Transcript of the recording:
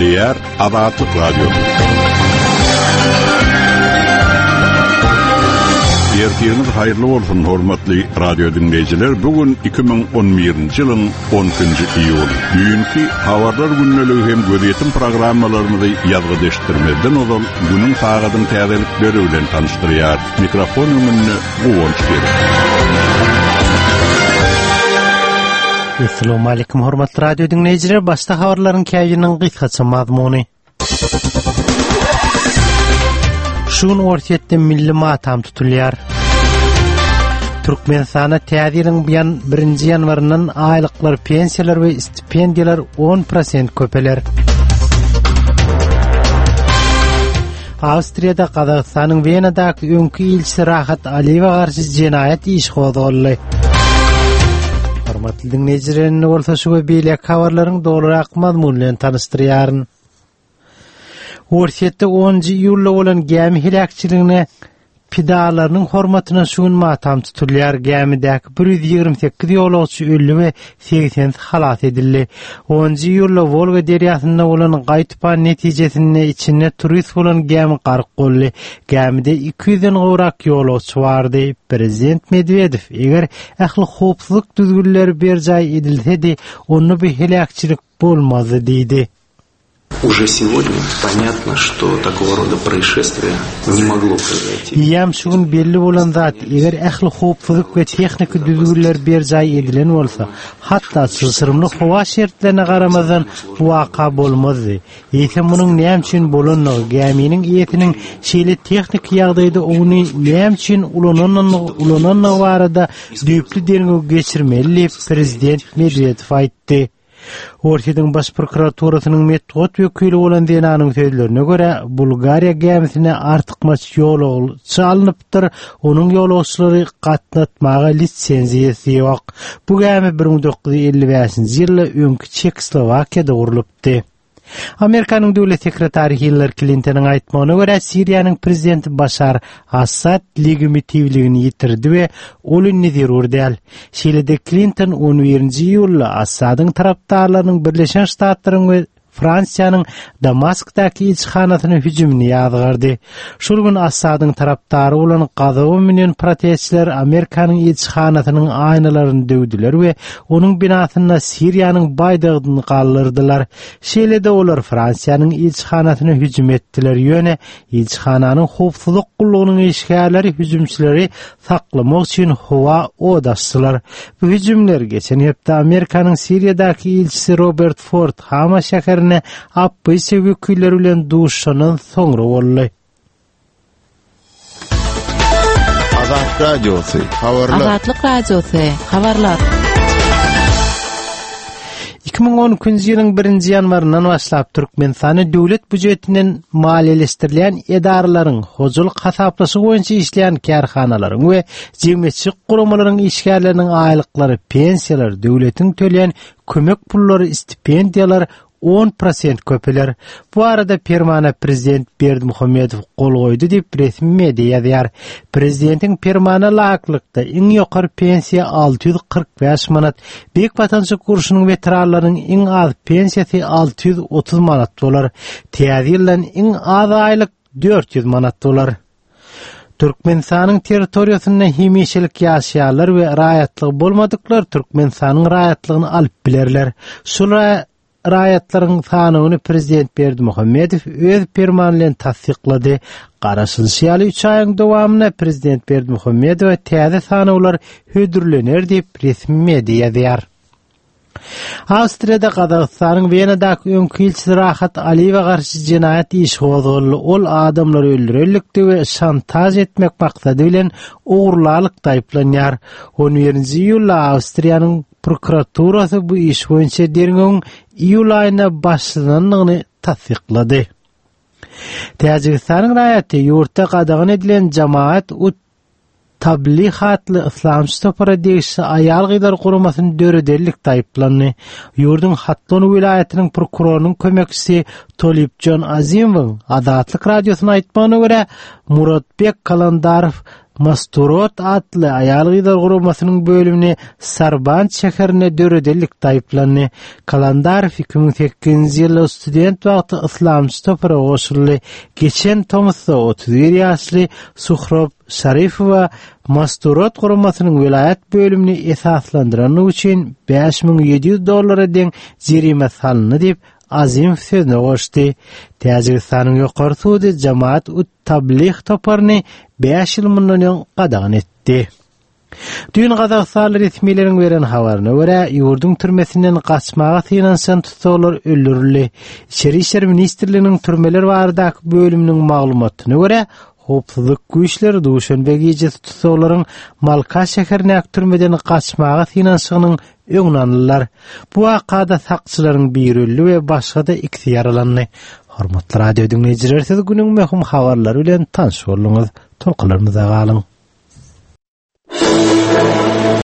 Diğer Azatlık Radyosu. Ertiriniz hayırlı olsun hormatly radio dinleyijiler. Bugün 2011-nji ýylyň 10-njy iýul. Bugünkü habarlar günneligi hem gözetim programmalarymyzy ýazgydeşdirmeden ozal günüň sagadyň täzelikleri bilen tanıştyrýar. Mikrofon öňünde Gowon Şeker. Assalamu alaykum hormatly radio dinleyijiler. Başda habarlaryň käýiniň gysgaça mazmuny. Şun ortaýetde milli matam tutulýar. Türkmenistana täziriň bilen 1-nji ýanwaryndan aýlyklar, pensiýalar we stipendiýalar 10% köpeler. Awstriýada Kazakstanyň Wenadaky öňkü ilçisi Rahat Aliýewa garşy jenaýat işi gozuldy. Hormatly dinleyijiler, bolsa şu we beýle habarlaryň dogrurak mazmuny bilen tanıştyrýaryn. Ortaýetde 10-njy iýulda bolan gämi hilakçylygyna pidalarynyň hormatyna şuň matam tutulýar. Gämidäki 128 ýolagçy öldü we 80 halat edildi. 10-njy iýulda Volga derýasynda bolan gaýtypan netijesinde içinde turist bolan gämi gark boldy. Gämide 200-den gowrak ýolagçy bardy. Prezident Medvedev eger ähli howpsuzlyk düzgünleri berjaý edilsedi, onu bir hilakçylyk bolmazdy diýdi. Уже сегодня понятно, что такого рода происшествия не могло произойти. Ýam şuň belli bolan zat, eger ähli howpsuzlyk we tehnik düzgünler berjaý edilen bolsa, hatda sysyrmly howa şertlerine garamazdan waka bolmazdy. Ýa-da munyň näme üçin bolanyny, gäminiň ýetiniň şeýle tehnik ýagdaýda ony näme üçin ulananyny barada düýpli derňe geçirmeli, Prezident Medvedev aýtdy. Ortaýyň baş prokuraturasynyň metod wekili bolan denanyň sözlerine görä, Bulgariýa gämisine artykmaç ýolagly çalynypdyr, onuň ýolagçylary gatnatmaga lisensiýasy ýok. Bu gämi 1955-nji ýylda öňkü Çekoslowakiýada gurulypdy. Amerikanyň döwlet sekretary Hillary Clinton'yň aýtmagyna görä, Siriýanyň prezidenti Bashar Assad legitimitligini ýitirdi we olyny zerur däl. Şeýle-de Clinton 11-nji ýylda Assadyň tarapdarlarynyň Birleşen Ştatlaryň we Fransiýanyň Damaskdaky elçihanasyna hüjümini ýazgardy. Şol gün Assadyň tarapdary bolan gazawy menen protestçiler Amerikanyň elçihanasynyň aýnalaryny döwdiler we onuň binasyna Siriýanyň baýdagynı galdyrdylar. Şeýle-de olar Fransiýanyň elçihanasyna hüjüm etdiler. Ýöne elçihananyň howpsuzlyk gullugynyň eşgärleri hüjümçileri saklamak üçin howa odaşdylar. Bu hüjümler geçen ýapda Amerikanyň Siriýadaky elçisi Robert Ford Hama şäherine APS wekilleri bilen duşanyň soňra boldy. Azatlyk Radyosu. Azatlyk Radyosu. Habarlar. 2010-njy ýylyň 1-nji ýanwaryndan başlap Türkmenistany döwlet budjetinden maliýeleşdirilen edaralaryň, hojalyk hasaplasy boýunça işleýän kärhanalaryň we jemgyýetçilik guramalaryň işgärleriniň aýlyklary, pensiýalar, döwletiň töleýän kömek pullary, stipendiýalar 10% köpeler. Bu arada Permana Prezident Berdimuhammedow gol goýdy diýip resmi media ýazýar. Prezidentiň Permana laýyklykda iň ýokary pensiýa 645 manat, Büyük Vatandaşlyk kurşunyň veteranlarynyň iň az pensiýasy 630 manat dolar, täzirlen iň az aýlyk 400 manat dolar. Türkmenistanyň territoriýasynda hemişelik ýaşaýarlar we raýatlygy bolmadyklar Türkmenistanyň raýatlygyny alyp bilerler. Şol raýatlaryň sanyny Prezident Berdimuhammedow öz permanent tasdiqlady. Garaşylşýaly 3 aýyň dowamyna Prezident Berdimuhammedow täze sanawlar hödürlener diýip resmi media ýazýar. Awstriýada Kazakstanyň Wenadaky öňkü ilçisi Rahat Aliýewa garşy jenaýat işi gozuldy. Ol adamlary öldürelikdi we şantaj etmek maksady bilen ogurlalyk taýplanýar. 11-nji ýylda Awstriýanyň prokuraturasy bu iş boýunça derňeň iýul aýyna başlanyny tasdiqlady. Täjikistanyň raýaty ýurtda gadagyn edilen jamaat tabliğatlı İslamçı paradisi ayal gıdar kurumasının dörederlik taýplandy. Yurdun Hatton vilayetinin prokurorunun kömekçisi Tolipjon Azimov Azatlyk radiosyna aýtmagyna görä Muratbek Kalandarov Masturot adlı ayal gıydar gurumasının bölümüne Sarbanç şekerine döredelik tayıplanı. Kalandarov 2008 yılı student vaqtı İslam stopera oşurlu. Geçen Tomuzda 31 yaşlı Suhrab Şarifova Masturot gurumasının vilayet bölümünü esaslandıranı için $5,700 den jerime salını deyip azim sözüne koştu. Tacikistan'ın yukarı suudi Cemaat ut-Tabliğ toparını 5 yıl bundan qadağan etti. Dün Qazaqstan resmilerin veren habarına göre yurdun türmesinden qaçmağa sığınansan tutuqlar öldürüldü. İçeri İşler Ministerliğinin türmeler vardak bölümünün maglumatına göre Hopsuzluk güýçleri Duşanbe gecesi tutuqlaryň Malka şäherine türmeden qaçmağa sığınansygynyn öňüne aldylar. Bu wakada sakçylaryň biri öldü we başga da 2 yaralandy. Hormatly radio dinleýijiler, siz günüň möhüm habarlary bilen tanış bolýaňyz. Tolkalarymyza galyň.